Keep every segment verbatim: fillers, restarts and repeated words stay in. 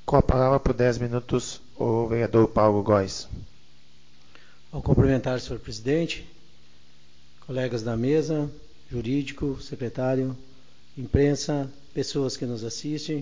Com a palavra por dez minutos, o vereador Paulo Góes. Ao cumprimentar, senhor presidente, colegas da mesa, jurídico, secretário, imprensa, pessoas que nos assistem.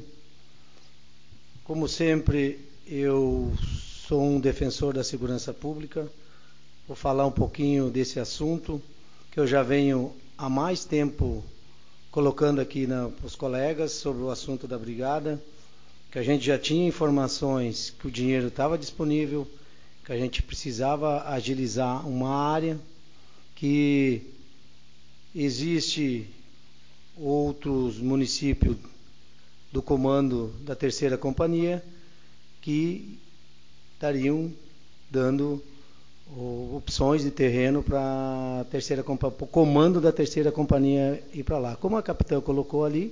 Como sempre, eu sou um defensor da segurança pública. Vou falar um pouquinho desse assunto, que eu já venho há mais tempo colocando aqui para os colegas sobre o assunto da brigada, que a gente já tinha informações que o dinheiro estava disponível, que a gente precisava agilizar uma área, que existe outros municípios do comando da terceira companhia que estariam dando opções de terreno para a terceira para o comando da terceira companhia ir para lá. Como a capitã colocou ali,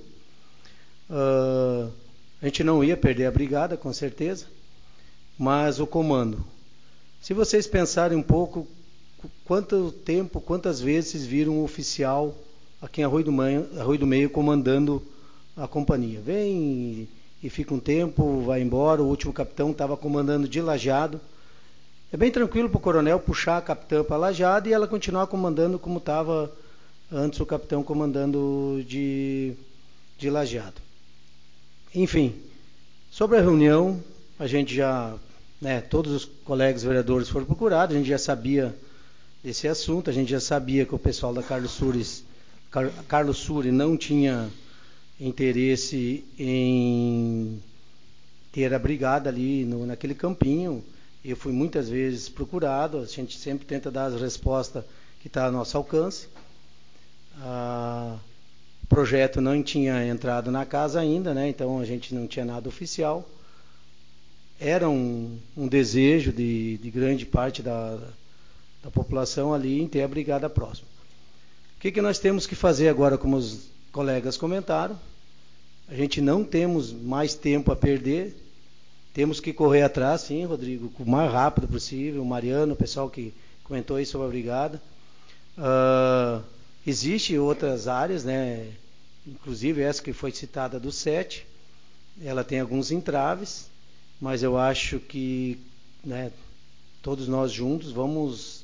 uh, a gente não ia perder a brigada, com certeza, mas o comando. Se vocês pensarem um pouco, quanto tempo, quantas vezes vocês viram um oficial aqui em Arroio do Meio, Arroio do Meio comandando a companhia? Vem e fica um tempo, vai embora. O último capitão estava comandando de Lajeado. É bem tranquilo para o coronel puxar a capitã para Lajeado e ela continuar comandando como estava antes o capitão comandando de, de Lajeado. Enfim, sobre a reunião, a gente já, né, todos os colegas vereadores foram procurados, a gente já sabia desse assunto, a gente já sabia que o pessoal da Carlos Sures, Car, Carlos Suri não tinha interesse em ter a brigada ali no, naquele campinho. Eu fui muitas vezes procurado, a gente sempre tenta dar as respostas que estão ao nosso alcance. Ah, o projeto não tinha entrado na casa ainda, né? Então a gente não tinha nada oficial. Era um, um desejo de, de grande parte da, da população ali em ter a brigada próxima. O que, que nós temos que fazer agora, como os colegas comentaram? A gente não temos mais tempo a perder. Temos que correr atrás, sim, Rodrigo, o mais rápido possível. O Mariano, o pessoal que comentou aí sobre a brigada. Uh, Existem outras áreas, né? Inclusive essa que foi citada do sete. Ela tem alguns entraves, mas eu acho que, né, todos nós juntos vamos,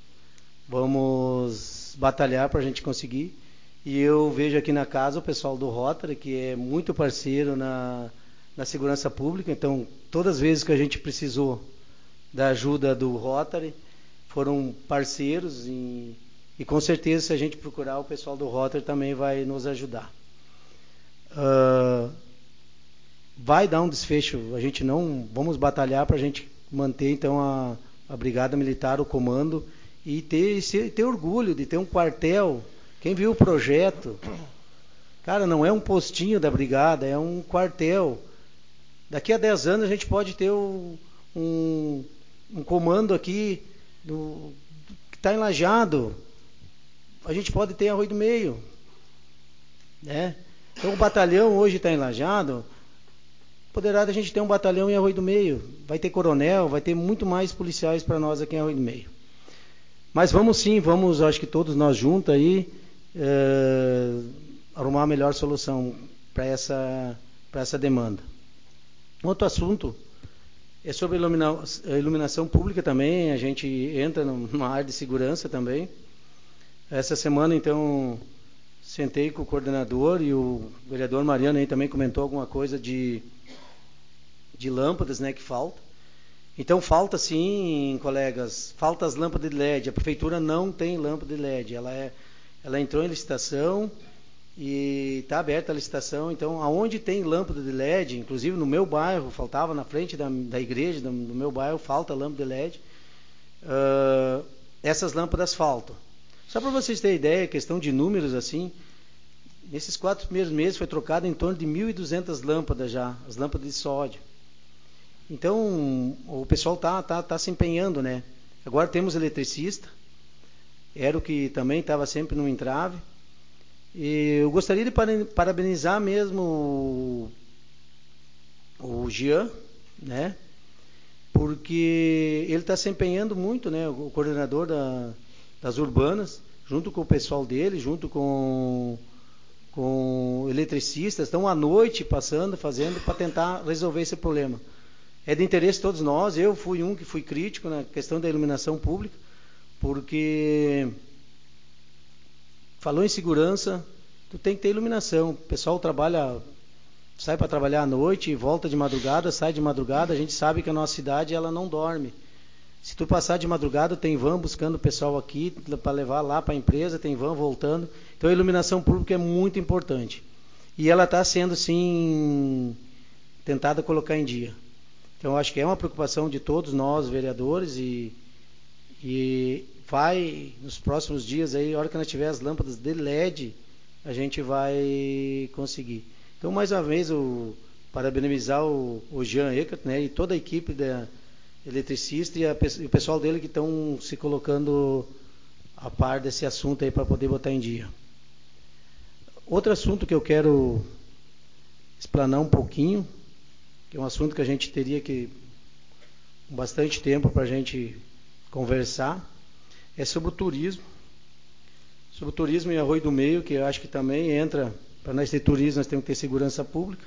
vamos batalhar para a gente conseguir. E eu vejo aqui na casa o pessoal do Rotary, que é muito parceiro na, na segurança pública. Então, todas as vezes que a gente precisou da ajuda do Rotary, foram parceiros e, e com certeza, se a gente procurar, o pessoal do Rotary também vai nos ajudar. Uh, vai dar um desfecho, a gente não, vamos batalhar para a gente manter então a, a Brigada Militar, o comando, e ter, ter orgulho de ter um quartel. Quem viu o projeto, cara, não é um postinho da brigada, é um quartel. Daqui a dez anos a gente pode ter o, um, um comando aqui do, que está em Lajeado. A gente pode ter Arroio do Meio, né? Então o batalhão hoje está em Lajeado, poderá a gente ter um batalhão em Arroio do Meio. Vai ter coronel, vai ter muito mais policiais para nós aqui em Arroio do Meio. Mas vamos sim, vamos, acho que todos nós juntos aí, é, arrumar a melhor solução para essa, para essa demanda. Outro assunto é sobre a iluminação pública também. A gente entra numa área de segurança também. Essa semana, então, sentei com o coordenador e o vereador Mariano aí também comentou alguma coisa de, de lâmpadas, né, que falta. Então falta sim, colegas, falta as lâmpadas de L E D. A prefeitura não tem lâmpada de L E D. Ela, é, ela entrou em licitação e está aberta a licitação. Então, aonde tem lâmpada de L E D, inclusive no meu bairro, faltava na frente da, da igreja, do, do meu bairro, falta lâmpada de L E D. Uh, essas lâmpadas faltam. Só para vocês terem ideia, questão de números assim, nesses quatro primeiros meses foi trocado em torno de mil e duzentas lâmpadas já, as lâmpadas de sódio. Então, o pessoal está tá, tá se empenhando, né? Agora temos eletricista, era o que também estava sempre no entrave. E eu gostaria de parabenizar mesmo o, o Jean, né? Porque ele está se empenhando muito, né? O coordenador da, das urbanas, junto com o pessoal dele, junto com, com eletricistas, estão à noite passando, fazendo, para tentar resolver esse problema. é de interesse de todos nós. Eu fui um que fui crítico na questão da iluminação pública, porque falou em segurança, tu tem que ter iluminação. O pessoal trabalha, sai para trabalhar à noite, volta de madrugada, sai de madrugada. A gente sabe que a nossa cidade ela não dorme. Se tu passar de madrugada, tem van buscando o pessoal aqui para levar lá para a empresa, tem van voltando. Então a iluminação pública é muito importante. E ela está sendo, sim, tentada colocar em dia. Então eu acho que é uma preocupação de todos nós, vereadores, e, e vai, nos próximos dias, aí, a hora que nós tiver as lâmpadas de L E D, a gente vai conseguir. Então, mais uma vez, o, parabenizar o, o Jean Eckert, né, e toda a equipe da eletricista e, a, e o pessoal dele que estão se colocando a par desse assunto aí para poder botar em dia. Outro assunto que eu quero explanar um pouquinho, que é um assunto que a gente teria que bastante tempo para a gente conversar, é sobre o turismo. Sobre o turismo em Arroio do Meio, que eu acho que também entra, para nós ter turismo, nós temos que ter segurança pública.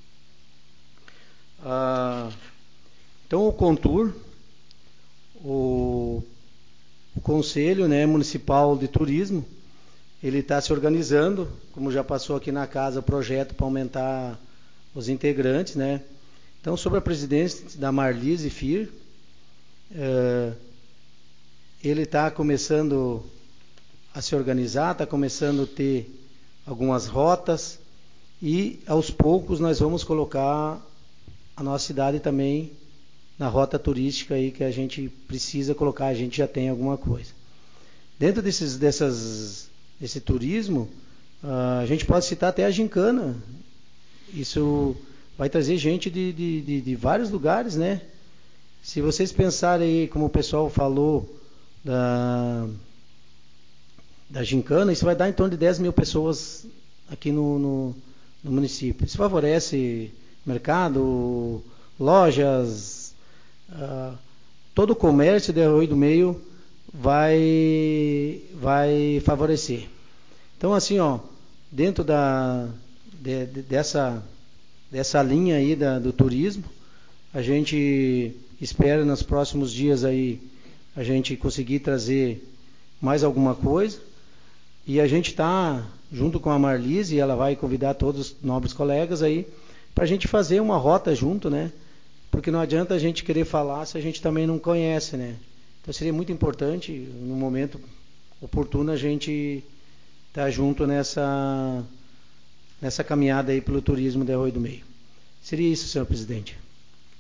Ah, então o Contur, o, o Conselho, né, Municipal de Turismo, ele está se organizando, como já passou aqui na casa o projeto para aumentar os integrantes, né? Então, sobre a presidência da Marlise Fir, eh, ele está começando a se organizar, está começando a ter algumas rotas e, aos poucos, nós vamos colocar a nossa cidade também na rota turística aí que a gente precisa colocar, a gente já tem alguma coisa. Dentro desses, dessas, desse turismo, uh, a gente pode citar até a gincana. Isso vai trazer gente de, de, de, de vários lugares, né? Se vocês pensarem aí, como o pessoal falou, da, da gincana, isso vai dar em torno de dez mil pessoas aqui no, no, no município. Isso favorece mercado, lojas, Uh, todo o comércio de Arroio do Meio vai, vai favorecer. Então, assim, ó, dentro da, de, de, dessa, dessa linha aí da, do turismo, a gente espera nos próximos dias aí a gente conseguir trazer mais alguma coisa, e a gente está junto com a Marlise, e ela vai convidar todos os nobres colegas aí para a gente fazer uma rota junto, né? Porque não adianta a gente querer falar se a gente também não conhece, né? Então seria muito importante, no momento oportuno, a gente estar tá junto nessa, nessa caminhada aí pelo turismo de Arroio do Meio. Seria isso, senhor presidente.